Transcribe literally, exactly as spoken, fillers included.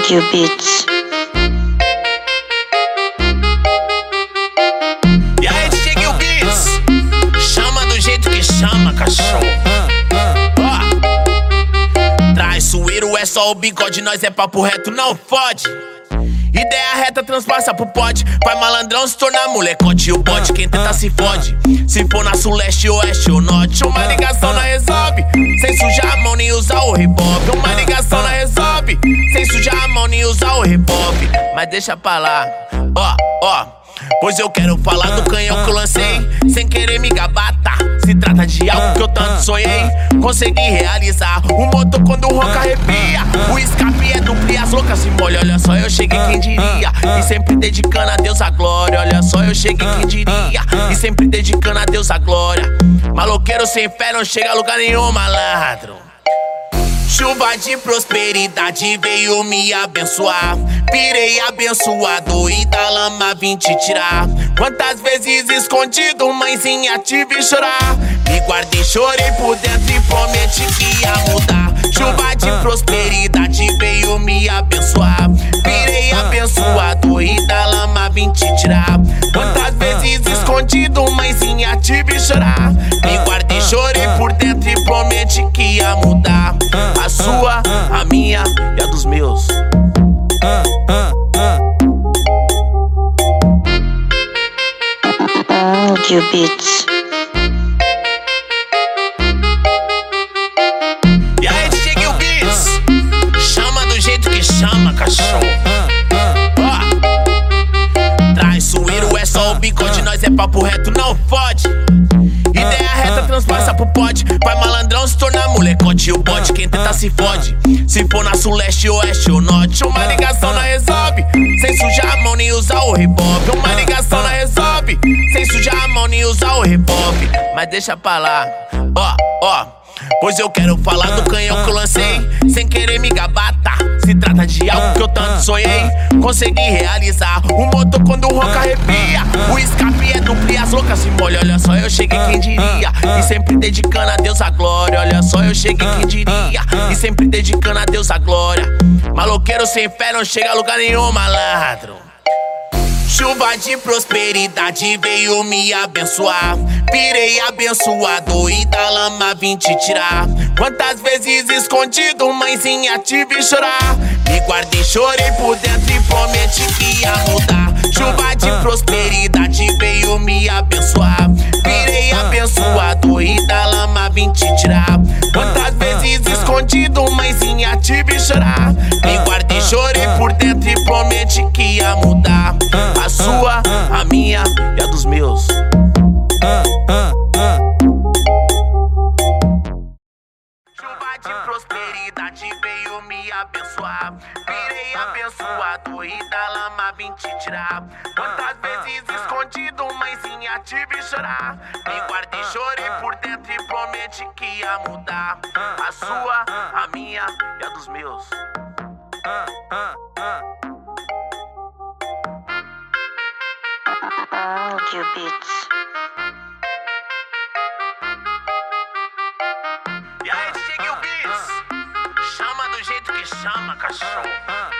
Áudio Beats. E aí, D J Gil Beats, chama do jeito que chama, cachorro. Ó, traiçoeiro é só o bigode, nós é papo reto, não fode. Ideia reta transpassa pro pote, vai malandrão se tornar molecote. E o bote, quem tenta se fode. Se for na sul, leste, oeste ou norte, uma ligação não resolve sem sujar a mão nem usar o rebobe. Uma ligação não resolve sem sujar a mão nem usar o rebobe. Mas deixa pra lá, ó, ó, pois eu quero falar do canhão que eu lancei sem querer me gabar, tá? Se trata de algo que eu tanto sonhei, consegui realizar. O motor quando ronca arrepia, o escape é duplo e as loucas se molham. Olha só, eu cheguei, quem diria, e sempre dedicando a Deus a glória. Olha só, eu cheguei, quem diria, e sempre dedicando a Deus a glória. Maloqueiro sem fé não chega a lugar nenhum, malandro. Chuva de prosperidade veio me abençoar. Virei abençoado e da lama vim te tirar. Quantas vezes escondido, mãezinha, te vi chorar. Me guardei, chorei por dentro e prometi que ia mudar. Chuva de prosperidade veio me abençoar. Virei abençoado e da lama vim te tirar. Quantas vezes escondido, mãezinha, te vi chorar. Me guardei, chorei por dentro e prometi que ia mudar. A sua, a minha e a dos meus. Áudio Beats. E aí, D J Gil Beats, chama do jeito que chama, cachorro. Ó, traiçoeiro é só o bigode, nós é papo reto, não fode. Ideia reta transpassa pro pote, vai malandrão se tornar molecote. E o bote, quem tenta se fode. Se for na sul, leste, oeste ou norte, uma ligação não resolve sem sujar a mão nem usar o rebobe. Uma ligação não resolve sem sujar a mão nem usar o rebobe. Mas deixa pra lá, ó, ó, pois eu quero falar do canhão que eu lancei sem querer me gabar, tá? Se trata de algo que eu tanto sonhei, consegui realizar. O motor quando ronca arrepia, o escape é duplo e as loucas se molham. Olha só, eu cheguei, quem diria, e sempre dedicando a Deus a glória. Olha só, eu cheguei, quem diria, e sempre dedicando a Deus a glória. Maloqueiro sem fé não chega a lugar nenhum, malandro. Chuva de prosperidade veio me abençoar. Virei abençoado e da lama vim te tirar. Quantas vezes escondido, mãezinha, te vi chorar. Me guardei, chorei por dentro e prometi que ia mudar. Chuva de prosperidade veio me abençoar. Virei abençoado e da lama vim te tirar. Quantas vezes escondido, mãezinha, te vi chorar. Me guardei, chorei por dentro e prometi que ia mudar. A sua, a minha e a dos meus. Chuva de prosperidade veio me abençoar. Virei abençoado e da lama vim te tirar. Quantas vezes escondido, mãezinha, te vi chorar. Me guardei, chorei por dentro e prometi que ia mudar. A sua, a minha e a dos meus. Áudio Beats. E aí, D J Gil Beats, chama do jeito que chama, cachorro.